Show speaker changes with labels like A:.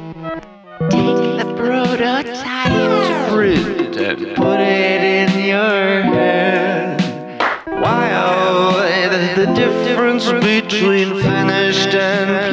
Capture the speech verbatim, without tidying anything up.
A: Take the prototype print and put it in your hand. While the difference between finished and